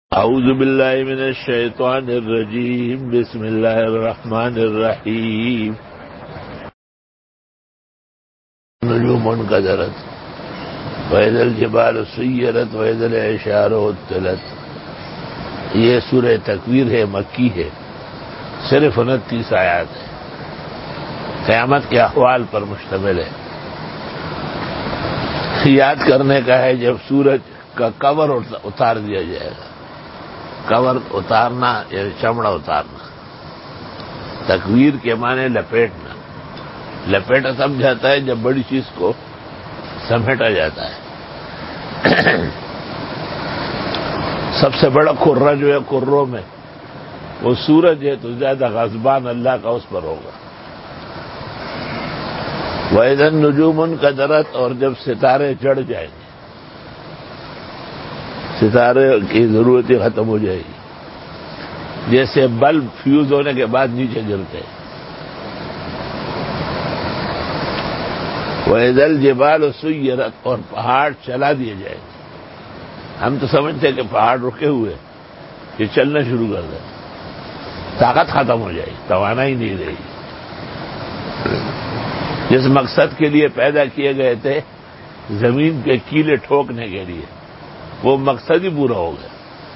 اعوذ باللہ من الشیطان الرجیم بسم اللہ الرحمن الرحیم نجوم انقدرت وإذا الجبال سیرت وإذا العشار عطلت. یہ سورہ تکویر ہے، مکی ہے، صرف 29 آیات ہے، قیامت کے احوال پر مشتمل ہے. یاد کرنے کا ہے جب سورج کا کور اتار دیا جائے گا. کور اتارنا یعنی چمڑا اتارنا. تکویر کے معنی لپیٹنا. لپیٹا تب جاتا ہے جب بڑی چیز کو سمیٹا جاتا ہے. سب سے بڑا کرہ جو ہے کروں میں وہ سورج ہے، تو زیادہ غضبان اللہ کا اس پر ہوگا. وَإِذَا النُّجُومُ انْقَدَرَتْ، اور جب ستارے جڑ جائیں گے، ستارے کی ضرورت ہی ختم ہو جائے گی. جیسے بلب فیوز ہونے کے بعد نیچے گرتے ہیں. وَإِذَا الْجِبَالُ سُيِّرَتْ، اور پہاڑ چلا دیے جائیں گے. ہم تو سمجھتے ہیں کہ پہاڑ رکے ہوئے یہ چلنا شروع کر دیں، طاقت ختم ہو جائے گی، توانائی نہیں رہے گی. جس مقصد کے لیے پیدا کیے گئے تھے زمین کے کیلے ٹھوکنے کے لیے، وہ مقصد ہی پورا ہو گیا.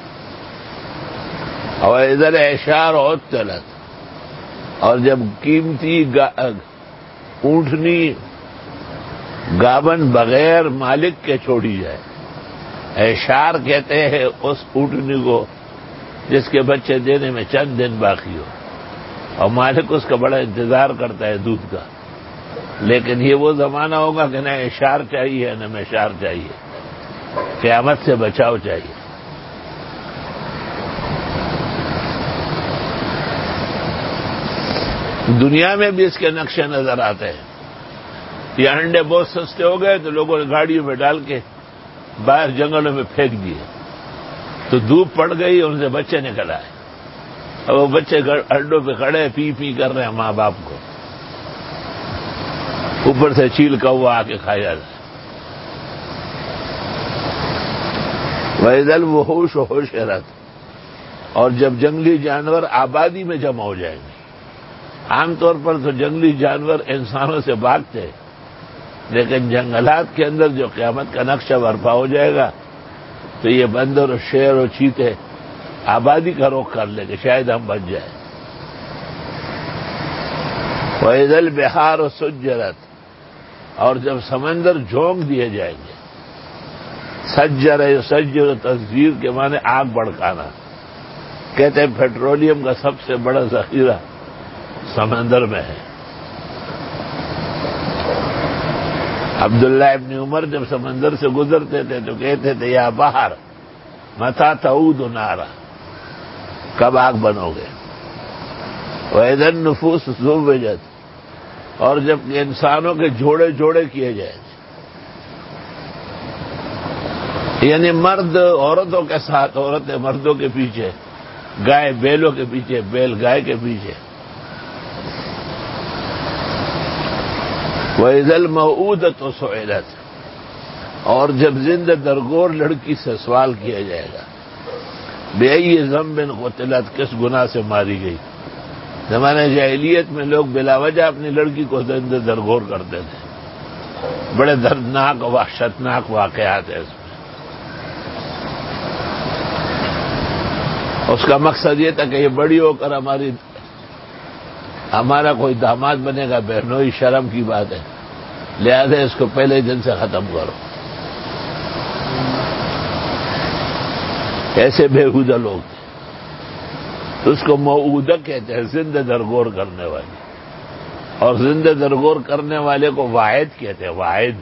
اور ادھر العشار عطلت، اور جب قیمتی اونٹنی گابن بغیر مالک کے چھوڑی جائے. عشار کہتے ہیں اس اونٹنی کو جس کے بچے دینے میں چند دن باقی ہو، اور مالک اس کا بڑا انتظار کرتا ہے دودھ کا. لیکن یہ وہ زمانہ ہوگا کہ نہ عشار چاہیے نہ مشار چاہیے، قیامت سے بچاؤ چاہیے. دنیا میں بھی اس کے نقشے نظر آتے ہیں. یہ انڈے بہت سستے ہو گئے تو لوگوں نے گاڑیوں میں ڈال کے باہر جنگلوں میں پھینک دیے، تو دھوپ پڑ گئی، ان سے بچے نکل آئے. اور وہ بچے انڈوں پہ کھڑے پی پی کر رہے ہیں ماں باپ کو. اوپر سے چیل کوا آ کے کھایا جائے. وَإِذَا الْوُحُوشُ حُشِرَتْ، اور جب جنگلی جانور آبادی میں جمع ہو جائیں گے. عام طور پر تو جنگلی جانور انسانوں سے بھاگتے ہیں، لیکن جنگلات کے اندر جو قیامت کا نقشہ برپا ہو جائے گا تو یہ بندر اور شیر اور چیتے آبادی کا رخ کر لیں گے، شاید ہم بچ جائیں. وَإِذَا الْبِحَارُ سُجِّرَتْ، اور جب سمندر جھونک دیے جائیں گے. سجر یسجر تسجیر کے معنی آگ بھڑکانا. کہتے ہیں پیٹرولیم کا سب سے بڑا ذخیرہ سمندر میں ہے. عبداللہ ابن عمر جب سمندر سے گزرتے تھے تو کہتے تھے یا بحر متی تعود نارا، کب آگ بنو گے. وَإِذَا النُّفُوسُ زُوِّجَتْ، اور جب انسانوں کے جوڑے جوڑے کیے جائیں گے، یعنی مرد عورتوں کے ساتھ، عورتیں مردوں کے پیچھے، گائے بیلوں کے پیچھے، بیل گائے کے پیچھے. وَإِذَا الْمَوْءُودَةُ سُئِلَتْ، اور جب زندہ درگور لڑکی سے سوال کیا جائے گا. بِأَيِّ ذَنبٍ قُتِلَتْ، کس گناہ سے ماری گئی. زمانہ جاہلیت میں لوگ بلا وجہ اپنی لڑکی کو زندہ درگور کرتے تھے. بڑے دردناک و وحشتناک واقعات ہیں اس میں. اس کا مقصد یہ تھا کہ یہ بڑی ہو کر ہمارا کوئی داماد بنے گا، بہنوئی شرم کی بات ہے، لہذا اس کو پہلے دن سے ختم کرو. ایسے بےہودہ لوگ تھے. اس کو موعودہ کہتے ہیں، زندہ درگور کرنے والے. اور زندہ درگور کرنے والے کو واحد کہتے ہیں، واحد.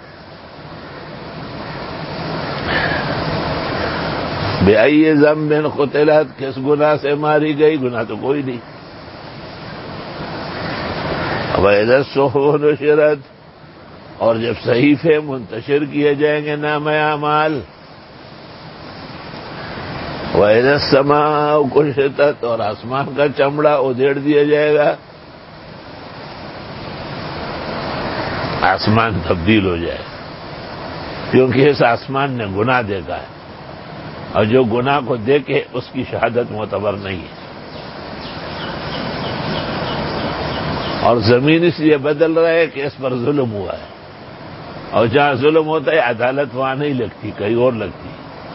بِأَيِّ ذَنبٍ قُتِلَتْ، کس گناہ سے ماری گئی، گناہ تو کوئی نہیں. وَإِذَا الصُّحُفُ نُشِرَتْ، اور جب صحیفے منتشر کیے جائیں گے نامہ اعمال. وَإِذَا السَّمَاءُ كُشِطَتْ، اور آسمان کا چمڑا ادھیڑ دیا جائے گا، آسمان تبدیل ہو جائے گا، کیونکہ اس آسمان نے گناہ دیکھا ہے. اور جو گناہ کو دیکھے اس کی شہادت معتبر نہیں ہے. اور زمین اس لیے بدل رہا ہے کہ اس پر ظلم ہوا ہے، اور جہاں ظلم ہوتا ہے عدالت وہاں نہیں لگتی، کہیں اور لگتی.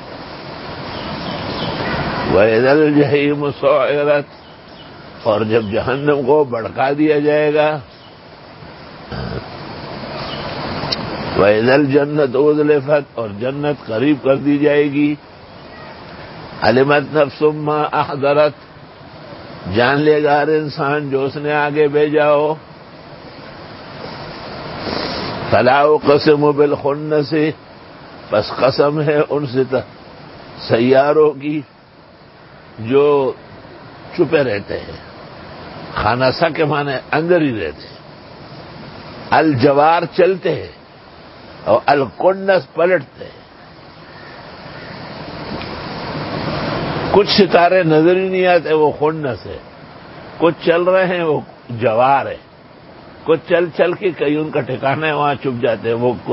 وَإِذَا الْجَحِيمُ سُعِّرَتْ، اور جب جہنم کو بھڑکا دیا جائے گا. وَإِذَا الْجَنَّةُ أُزْلِفَتْ، اور جنت قریب کر دی جائے گی. عَلِمَتْ نَفْسٌ مَّا أَحْضَرَتْ، جان لے گا ہر انسان جو اس نے آگے بھیجا ہو. فَلَا أُقْسِمُ بِالْخُنَّسِ، بس قسم ہے ان سے سیاروں کی جو چھپے رہتے ہیں. خانسہ کے معنی اندر ہی رہتے ہیں. الجوار چلتے ہیں اور الکنس پلٹتے ہیں. کچھ ستارے نظر ہی نہیں آتے، وہ خنس ہے. کچھ چل رہے ہیں، وہ جوار ہے. کچھ چل چل کے کہیں ان کا ٹھکانا ہے وہاں چھپ جاتے ہیں، وہ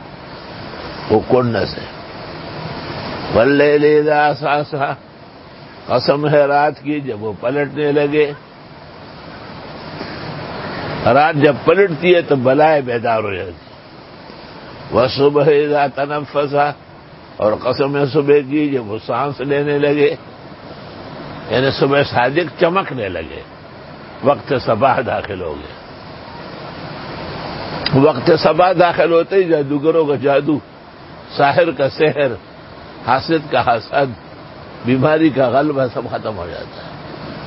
کنس ہے. واللیل اذا عسعس، قسم ہے رات کی جب وہ پلٹنے لگے. رات جب پلٹتی ہے تو بلائے بیدار ہو جاتی. والصبح اذا تنفس، اور قسم ہے صبح کی جب وہ سانس لینے لگے، یعنی صبح صادق چمکنے لگے، وقت صباح داخل ہو گئے. وقت صباح داخل ہوتے ہی جادوگروں کا جادو، ساحر کا سحر، حاسد کا حسد، بیماری کا غلبہ سب ختم ہو جاتا ہے.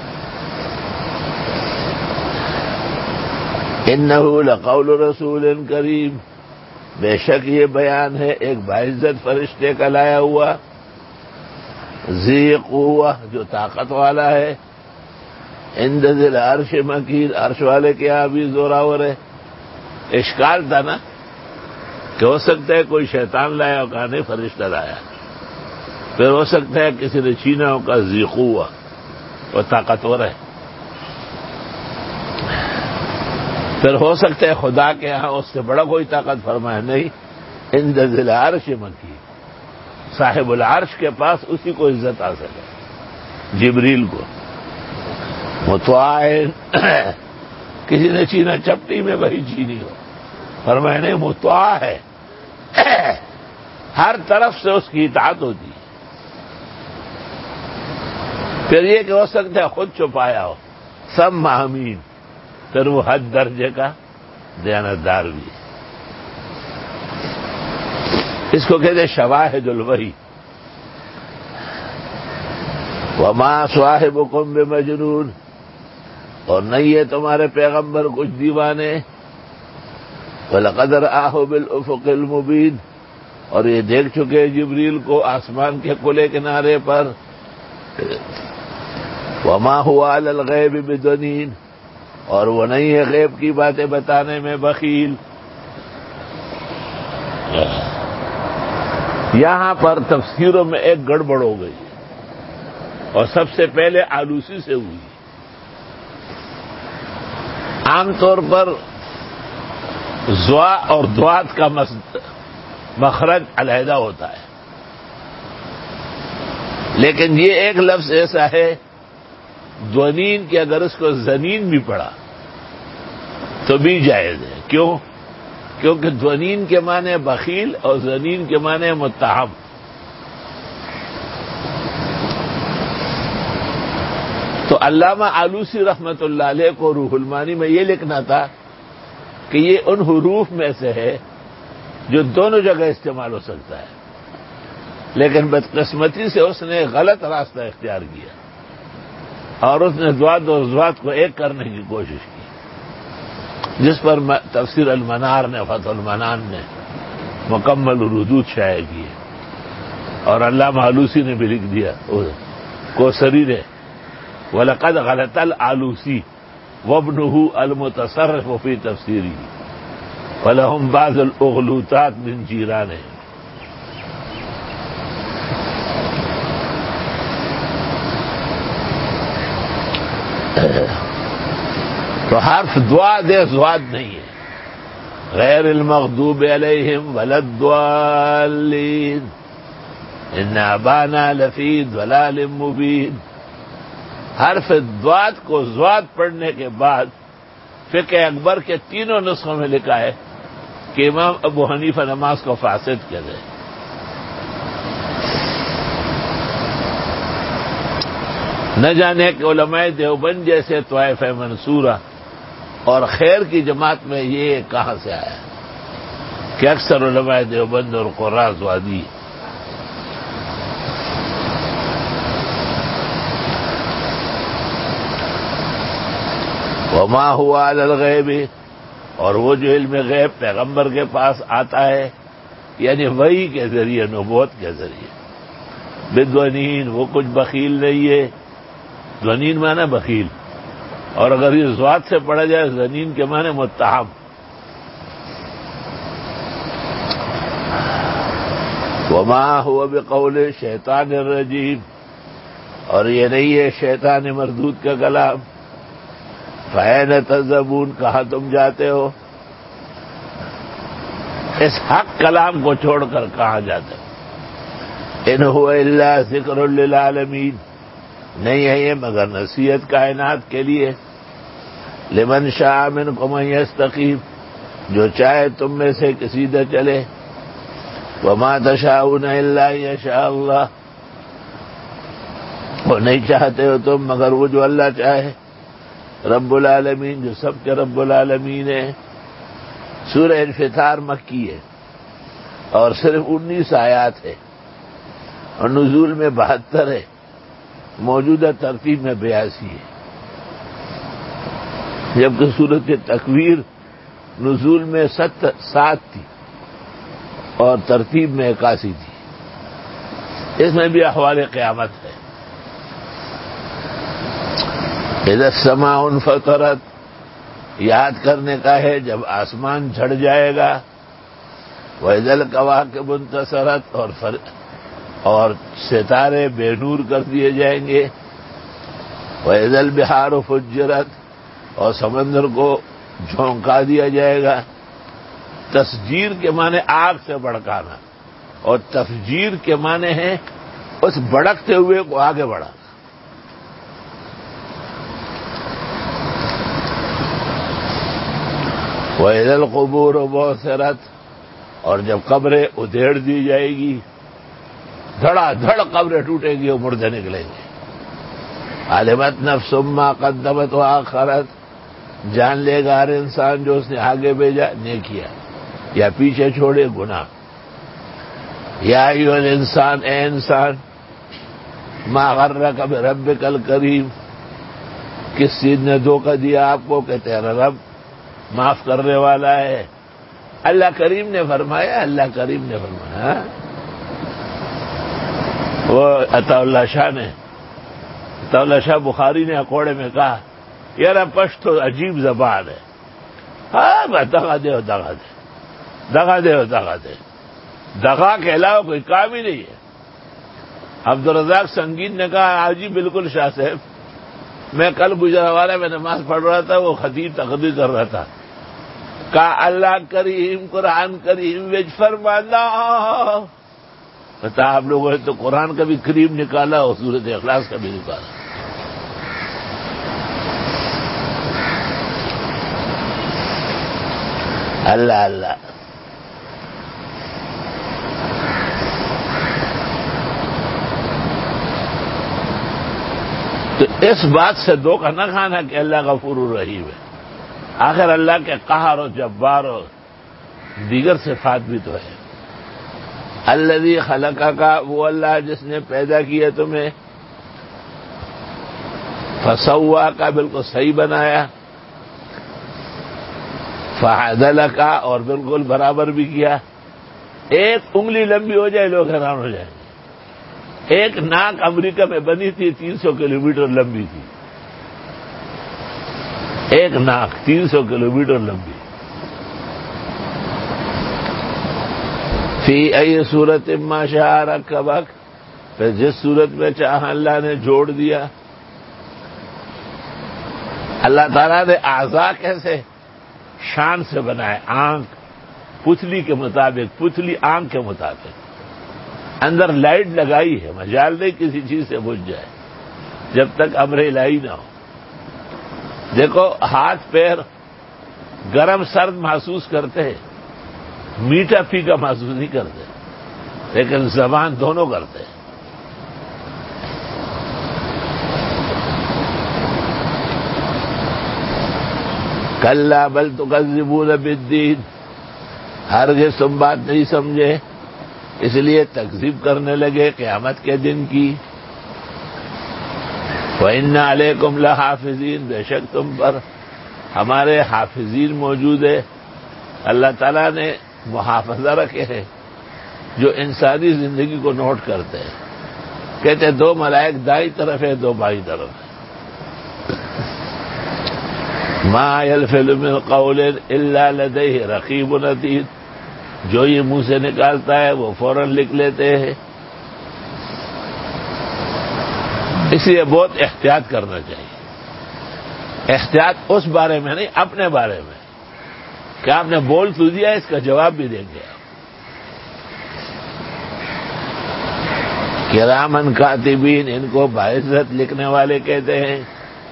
انہ لقول رسول کریم، بے شک یہ بیان ہے ایک باعزت فرشتے کا لایا ہوا. ذی قوہ، جو طاقت والا ہے. عند ذی العرش مکین، عرش والے کے یہاں بھی زوراور ہے. اشکال تھا نا کہ ہو سکتا ہے کوئی شیطان لایا اور کہا نہیں فرشتہ لایا. پھر ہو سکتا ہے کسی نے چھینا ہوگا. ذی قوہ، وہ طاقتور ہے. پھر ہو سکتا ہے خدا کے ہاں اس سے بڑا کوئی طاقت فرمایا نہیں. عند ذی العرش مکین، صاحب العرش کے پاس اسی کو عزت حاصل ہے، جبریل کو. مطاع، کسی نے چھینا چپٹی میں وہی چھینی ہو، فرمایا نہیں مطاع ہے، ہر طرف سے اس کی اطاعت ہوتی ہے. پھر یہ کہ ہو سکتا ہے خود چھپایا ہو. سب امین، پھر وہ حد درجے کا دیانتدار بھی ہے. اس کو کہتے شواہد الوحی. وما صاحبکم بمجنون، اور نہیں ہے تمہارے پیغمبر کچھ دیوانے. وَلَقَدْ رَآهُ بِالْأُفُقِ الْمُبِينِ، اور یہ دیکھ چکے جبریل کو آسمان کے کھلے کنارے پر. وَمَا هُوَ عَلَى الْغَيْبِ بِضَنِينٍ، اور وہ نہیں ہے غیب کی باتیں بتانے میں بخیل. یہاں پر تفسیروں میں ایک گڑبڑ ہو گئی، اور سب سے پہلے آلوسی سے ہوئی. عام طور پر زوا اور دوات کا مخرج علیحدہ ہوتا ہے، لیکن یہ ایک لفظ ایسا ہے دونین کہ اگر اس کو زنین بھی پڑھا تو بھی جائز ہے. کیوں؟ کیونکہ دونین کے معنی بخیل اور زنین کے معنی متہم. تو علامہ آلوسی رحمت اللہ علیہ کو روح المانی میں یہ لکھنا تھا کہ یہ ان حروف میں سے ہے جو دونوں جگہ استعمال ہو سکتا ہے، لیکن بدقسمتی سے اس نے غلط راستہ اختیار کیا اور اس نے ضاد اور ضاد کو ایک کرنے کی کوشش کی، جس پر تفسیر المنار نے، فتح المنان نے مکمل ردود شائع کیے، اور علامہ آلوسی نے بھی لکھ دیا کوثری نے. وَلَقَدْ غَلَطَ الْآلُوسِي وَابْنُهُ الْمُتَصَرِّفُ فِي تَفْسِيرِهِ وَلَهُمْ بَعْضُ الْأُغْلُوطَاتِ مِنْ جِيرَانِهِ. تو حرف ضاد ہے، ضاد نہیں ہے. غیر المغضوب علیہم ولا الضالین. ان ابانا لفی ضلال مبین. حرف ضاد کو ضاد پڑھنے کے بعد فقہ اکبر کے تینوں نسخوں میں لکھا ہے کہ امام ابو حنیفہ نماز کو فاسد کہہ رہے. نہ جانے کہ علماء دیوبند جیسے طائفہ منصورہ اور خیر کی جماعت میں یہ کہاں سے آیا کہ اکثر علماء دیوبند اور قراء زوادی. وما ہوا علی الغیب، اور وہ جو علم غیب پیغمبر کے پاس آتا ہے یعنی وحی کے ذریعے، نبوت کے ذریعے. بدونین، وہ کچھ بخیل نہیں ہے. دونین معنی بخیل، اور اگر یہ ذات سے پڑھا جائے زنین کے معنی متہم. وما هو بقول شیطان الرجیم، اور یہ نہیں ہے شیطان مردود کا کلام. فَأَيْنَ تَذْهَبُونَ، کہاں تم جاتے ہو؟ اس حق کلام کو چھوڑ کر کہاں جاتے ہو؟ إِنْ هُوَ إِلَّا ذِكْرٌ لِّلْعَالَمِينَ، نہیں ہے یہ مگر نصیحت کائنات کے لیے. لمن شاء منکم ان یستقیم، جو چاہے تم میں سے کسی سیدھے چلے. وما تشاءون الا ان یشاء اللہ، وہ نہیں چاہتے ہو تم مگر وہ جو اللہ چاہے. رب العالمین، جو سب کے رب العالمین ہے. سورہ انفطار مکی ہے اور صرف 19 آیات ہے اور نزول میں 72 ہے. موجودہ ترتیب میں 82 ہے، جبکہ سورۃ تکویر نزول میں 7 تھی اور ترتیب میں 81 تھی. اس میں بھی احوال قیامت ہے. اذا السماء انفطرت، یاد کرنے کا ہے جب آسمان جھڑ جائے گا. وَإِذَا الْكَوَاكِبُ انتثرت، اور ستارے بے نور کر دیے جائیں گے. وَإِذَا الْبِحَارُ فُجِّرَتْ، اور سمندر کو جھونکا دیا جائے گا. تسجیر کے معنی آگ سے بھڑکانا، اور تفجیر کے معنی ہے اس بھڑکتے ہوئے کو آگے بڑھانا. وَإِذَا الْقُبُورُ بُعْثِرَتْ، اور جب قبریں ادھیڑ دی جائے گی، دھڑا دھڑ قبریں ٹوٹیں گی اور مردے نکلیں گے. عَلِمَتْ نَفْسٌ مَّا قَدَّمَتْ وَأَخَّرَتْ، جان لے گا ہر انسان جو اس نے آگے بھیجا نیکیاں یا پیچھے چھوڑے گناہ. یا ایھا الانسان، اے انسان، ما غرک بربک الکریم، کس چیز نے دھوکہ دیا آپ کو کہ تیرا رب معاف کرنے والا ہے. اللہ کریم نے فرمایا، اللہ کریم نے فرمایا. وہ عطا اللہ شاہ بخاری نے اکوڑے میں کہا یار پشتو عجیب زبان ہے. ہاں دغا دے، دغا کے علاوہ کوئی کام ہی نہیں ہے. عبدالرزاق سنگین نے کہا آج ہی بالکل شاہ صاحب، میں کل گجرانوالہ میں نماز پڑھ رہا تھا، وہ خطیب تقریر کر رہا تھا، کہا اللہ کریم قرآن کریم وج فرمانا. بتا آپ لوگوں نے تو قرآن کا بھی کریم نکالا اور سورۃ اخلاص کا بھی نکالا. اللہ اللہ. تو اس بات سے دھوکہ نہ کھانا کہ اللہ غفور الرحیم ہے. آخر اللہ کے قہر و جبار و دیگر صفات بھی تو ہے. الذی خلقک، وہ اللہ جس نے پیدا کیا تمہیں. فسواک، بالکل صحیح بنایا. فعدلک، اور بالکل برابر بھی کیا. ایک انگلی لمبی ہو جائے لوگ حیران ہو جائیں گے. ایک ناک امریکہ میں بنی تھی 300 کلومیٹر لمبی تھی. ایک ناک 300 کلومیٹر لمبی. فی ای صورت ما شاء رکبک، پھر جس صورت میں چاہا اللہ نے جوڑ دیا. اللہ تعالیٰ نے اعضاء کیسے شان سے بنائے. آنکھ پتلی کے مطابق، پتلی آنکھ کے مطابق. اندر لائٹ لگائی ہے، مجال نہیں کسی چیز سے بجھ جائے جب تک امر الہی نہ ہو۔ دیکھو ہاتھ پیر گرم سرد محسوس کرتے ہیں، میٹھا پھیکا محسوس نہیں کرتے، لیکن زبان دونوں کرتے ہیں۔ کلا بل تکذبون بالدین، ہرگز تم بات نہیں سمجھے، اس لیے تکذیب کرنے لگے قیامت کے دن کی۔ وَإِنَّ عَلَيْكُمْ لَحَافِظِينَ، بے شک تم پر ہمارے حافظین موجود ہے۔ اللہ تعالیٰ نے محافظہ رکھے ہیں جو انسانی زندگی کو نوٹ کرتے ہیں۔ کہتے ہیں 2 ملائک دائیں طرف ہے، 2 بائیں طرف ہے۔ ما يلفظ من قول الا لديه رقیب عتید، جو یہ منہ سے نکالتا ہے وہ فوراً لکھ لیتے ہیں۔ اس لیے بہت احتیاط کرنا چاہیے۔ احتیاط اس بارے میں نہیں، اپنے بارے میں کہ آپ نے بول تو دیا، اس کا جواب بھی دیں گے۔ کرامن کاتبین، ان کو باعزت لکھنے والے کہتے ہیں۔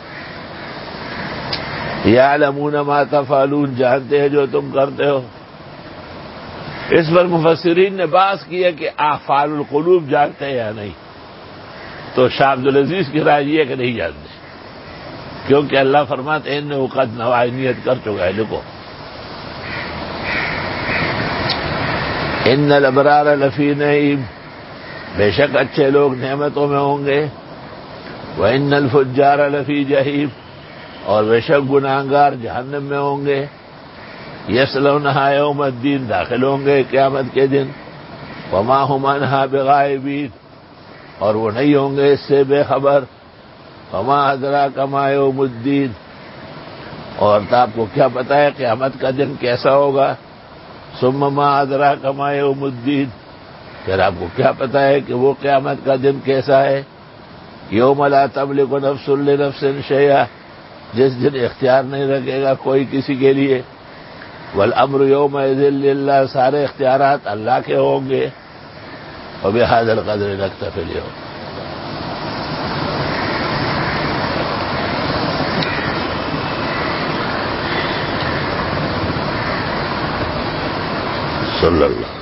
یعلمون ما تفعلون، جانتے ہیں جو تم کرتے ہو۔ اس پر مفسرین نے بحث کی ہے کہ احفال القلوب جانتے ہیں یا نہیں، تو شاہ عبدالعزیز کی رائے یہ ہے کہ نہیں جانتے، کیونکہ اللہ فرماتے ہیں انہ قد نوى، نیت کر چکا ہے۔ لکھو ان الابرار لفی نعیم، بے شک اچھے لوگ نعمتوں میں ہوں گے۔ وان الفجار لفی جحیم، اور بے شک گناہگار جہنم میں ہوں گے۔ یصلونہا یوم الدین، داخل ہوں گے قیامت کے دن۔ وما هم عنہا بغائبین، اور وہ نہیں ہوں گے اس سے بے خبر۔ وما ادراک ما یوم الدین، اور آپ کو کیا پتا ہے قیامت کا دن کیسا ہوگا۔ ثم ما ادراک ما یوم الدین، پھر آپ کو کیا پتا ہے کہ وہ قیامت کا دن کیسا ہے۔ یوم لا تملک نفس لنفس شیئا، جس دن اختیار نہیں رکھے گا کوئی کسی کے لیے۔ والامر یومئذ للہ، سارے اختیارات اللہ کے ہوں گے۔ وبہذا القدر نکتفی اليوم۔ صلی اللہ